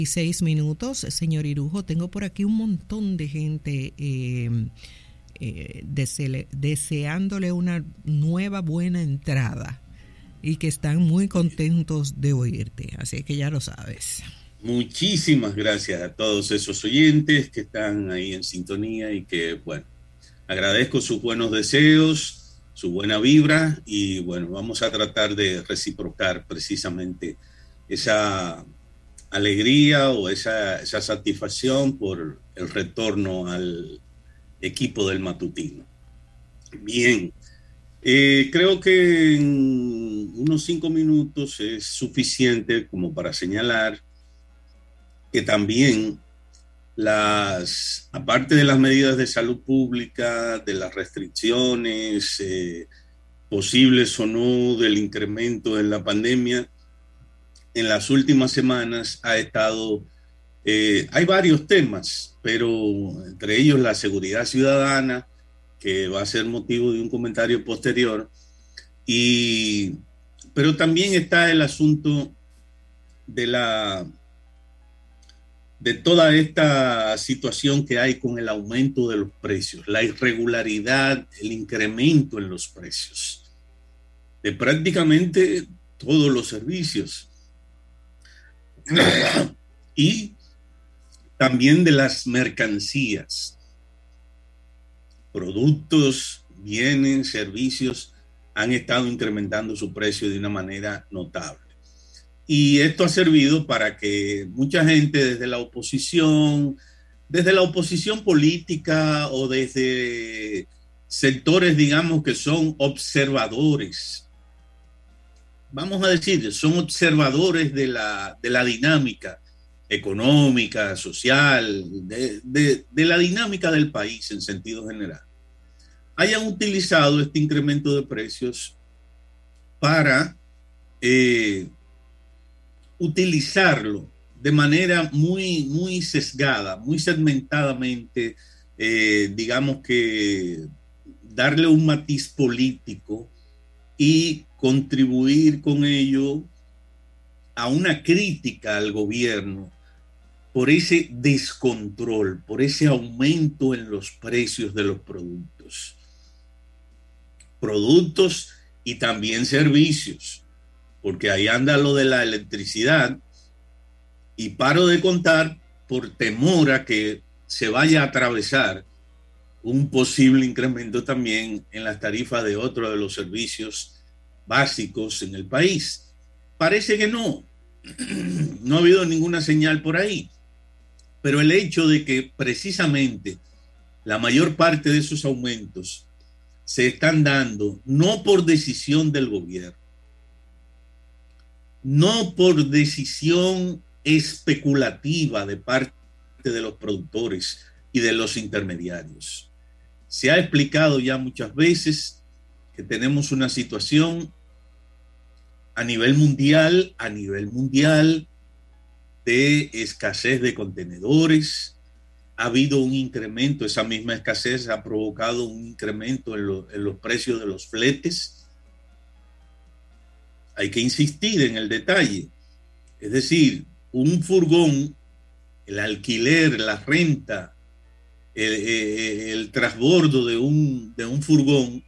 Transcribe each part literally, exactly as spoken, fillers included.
Y seis minutos, señor Irujo. Tengo por aquí un montón de gente eh, eh, dese- deseándole una nueva buena entrada y que están muy contentos de oírte. Así que ya lo sabes. Muchísimas gracias a todos esos oyentes que están ahí en sintonía y que, bueno, agradezco sus buenos deseos, su buena vibra y, bueno, vamos a tratar de reciprocar precisamente esa alegría o esa, esa satisfacción por el retorno al equipo del matutino. Bien, eh, creo que en unos cinco minutos es suficiente como para señalar que también las, aparte de las medidas de salud pública, de las restricciones eh, posibles o no del incremento en la pandemia, en las últimas semanas ha estado, eh, hay varios temas, pero entre ellos la seguridad ciudadana, que va a ser motivo de un comentario posterior, y, pero también está el asunto de la de toda esta situación que hay con el aumento de los precios, la irregularidad, el incremento en los precios de prácticamente todos los servicios y también de las mercancías, productos, bienes, servicios han estado incrementando su precio de una manera notable. Y esto ha servido para que mucha gente desde la oposición, desde la oposición política o desde sectores, digamos, que son observadores, vamos a decir, son observadores de la, de la dinámica económica, social, de, de, de la dinámica del país en sentido general, hayan utilizado este incremento de precios para eh, utilizarlo de manera muy, muy sesgada, muy segmentadamente, eh, digamos que darle un matiz político y contribuir con ello a una crítica al gobierno por ese descontrol, por ese aumento en los precios de los productos. Productos y también servicios, porque ahí anda lo de la electricidad y paro de contar por temor a que se vaya a atravesar un posible incremento también en las tarifas de otro de los servicios básicos en el país. Parece que no, no ha habido ninguna señal por ahí, pero el hecho de que precisamente la mayor parte de esos aumentos se están dando no por decisión del gobierno, no por decisión especulativa de parte de los productores y de los intermediarios. Se ha explicado ya muchas veces que tenemos una situación a nivel mundial, a nivel mundial de escasez de contenedores. Ha habido un incremento, esa misma escasez ha provocado un incremento en, lo, en los precios de los fletes. Hay que insistir en el detalle. Es decir, un furgón, el alquiler, la renta, el, el, el transbordo de un, de un furgón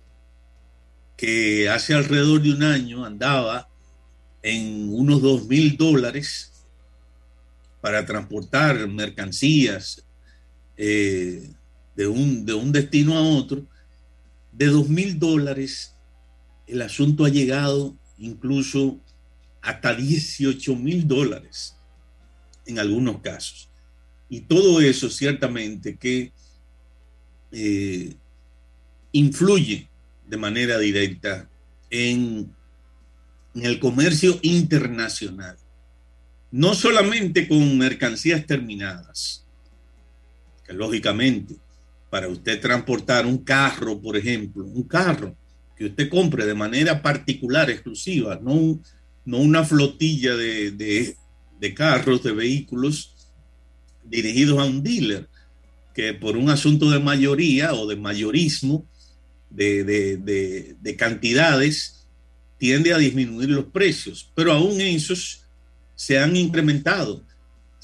que hace alrededor de un año andaba en unos dos mil dólares para transportar mercancías eh, de, un, de un destino a otro, de dos mil dólares el asunto ha llegado incluso hasta dieciocho mil dólares en algunos casos. Y todo eso ciertamente que eh, influye de manera directa en, en el comercio internacional, no solamente con mercancías terminadas, que lógicamente para usted transportar un carro, por ejemplo, un carro que usted compre de manera particular, exclusiva, no, no una flotilla de, de, de carros, de vehículos dirigidos a un dealer, que por un asunto de mayoría o de mayorismo de, de, de, de cantidades tiende a disminuir los precios, pero aún esos se han incrementado.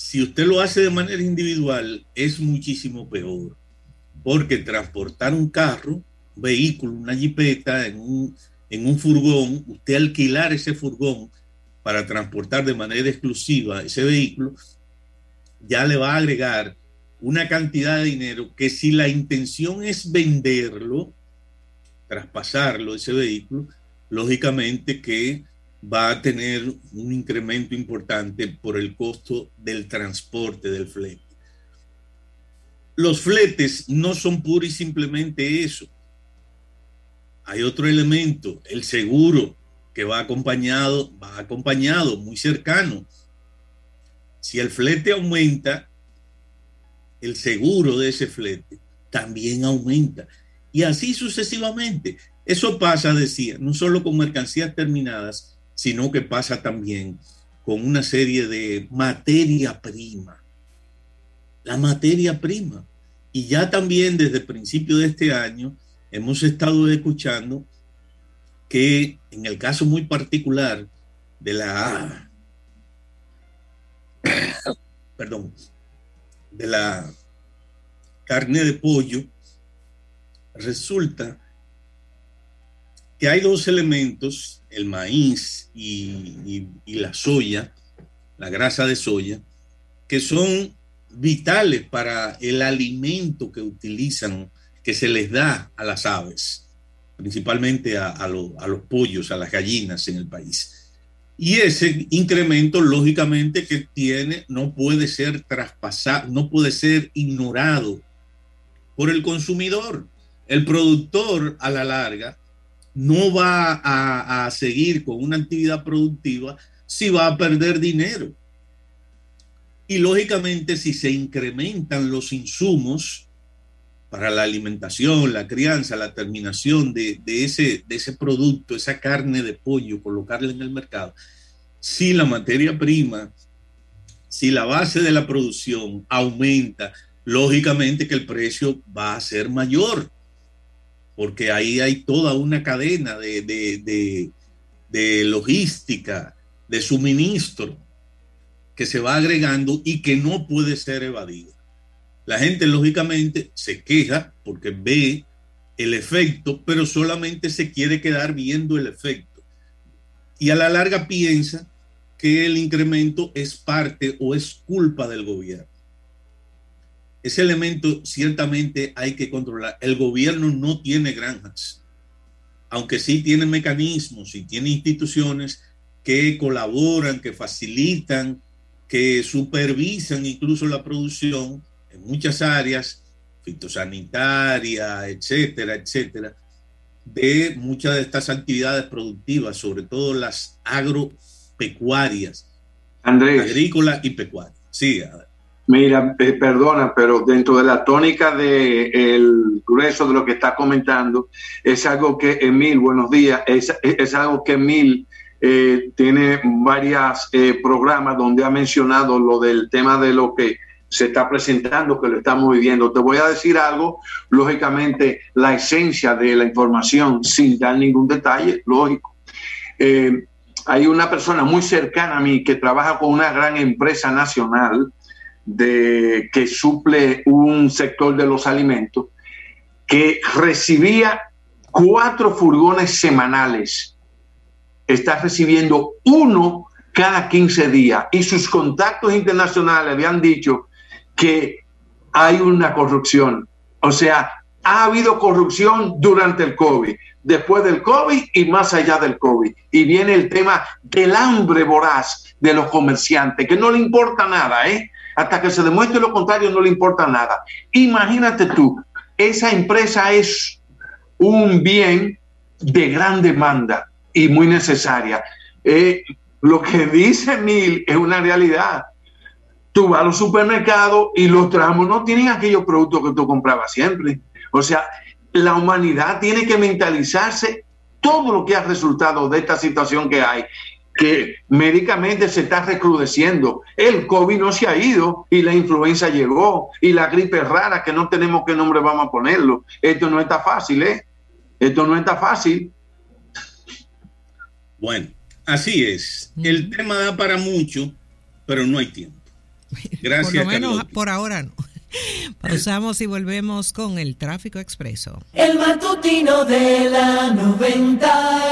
Si usted lo hace de manera individual, es muchísimo peor, porque transportar un carro, un vehículo, una jipeta en un, en un furgón, usted alquilar ese furgón para transportar de manera exclusiva ese vehículo, ya le va a agregar una cantidad de dinero que, si la intención es venderlo, traspasarlo, ese vehículo, lógicamente que va a tener un incremento importante por el costo del transporte, del flete. Los fletes no son pura y simplemente eso. Hay otro elemento, el seguro, que va acompañado, va acompañado, muy cercano. Si el flete aumenta, el seguro de ese flete también aumenta. Y así sucesivamente. Eso pasa, decía, no solo con mercancías terminadas, sino que pasa también con una serie de materia prima. La materia prima. Y ya también desde el principio de este año hemos estado escuchando que en el caso muy particular de la perdón, de la carne de pollo, resulta que hay dos elementos, el maíz y, y, y la soya, la grasa de soya, que son vitales para el alimento que utilizan, que se les da a las aves, principalmente a, a, lo, a los pollos, a las gallinas en el país. Y ese incremento, lógicamente, que tiene, no puede ser traspasado, no puede ser ignorado por el consumidor. El productor, a la larga, no va a, a seguir con una actividad productiva si va a perder dinero. Y lógicamente, si se incrementan los insumos para la alimentación, la crianza, la terminación de, de, ese, de ese producto, esa carne de pollo, colocarla en el mercado, si la materia prima, si la base de la producción aumenta, lógicamente que el precio va a ser mayor, porque ahí hay toda una cadena de, de, de, de logística, de suministro, que se va agregando y que no puede ser evadida. La gente, lógicamente, se queja porque ve el efecto, pero solamente se quiere quedar viendo el efecto. Y a la larga piensa que el incremento es parte o es culpa del gobierno. Ese elemento ciertamente hay que controlar. El gobierno no tiene granjas, aunque sí tiene mecanismos y tiene instituciones que colaboran, que facilitan, que supervisan incluso la producción en muchas áreas, fitosanitaria, etcétera, etcétera, de muchas de estas actividades productivas, sobre todo las agropecuarias, Andrés, agrícola y pecuaria. Sí, a ver. Mira, eh, perdona, pero dentro de la tónica del grueso de lo que está comentando, es algo que Emil, buenos días, es, es algo que Emil eh, tiene varios eh, programas donde ha mencionado lo del tema de lo que se está presentando, que lo estamos viviendo. Te voy a decir algo, lógicamente, la esencia de la información, sin dar ningún detalle, lógico. Eh, hay una persona muy cercana a mí que trabaja con una gran empresa nacional de, que suple un sector de los alimentos, que recibía cuatro furgones semanales. Está recibiendo uno cada quince días y sus contactos internacionales habían dicho que hay una corrupción. O sea, ha habido corrupción durante el COVID, después del COVID y más allá del COVID. Y viene el tema del hambre voraz de los comerciantes, que no le importa nada, ¿eh? Hasta que se demuestre lo contrario, no le importa nada. Imagínate tú, esa empresa es un bien de gran demanda y muy necesaria. Eh, lo que dice Mil es una realidad. Tú vas a los supermercados y los tramos no tienen aquellos productos que tú comprabas siempre. O sea, la humanidad tiene que mentalizarse todo lo que ha resultado de esta situación que hay, que médicamente se está recrudeciendo. El COVID no se ha ido y la influenza llegó y la gripe rara que no tenemos qué nombre vamos a ponerlo. Esto no está fácil, ¿eh? Esto no está fácil. Bueno, así es. El tema da para mucho, pero no hay tiempo. Gracias, por lo menos Carlos. por ahora no. Pausamos y volvemos con el Tráfico Expreso. El matutino de la noventa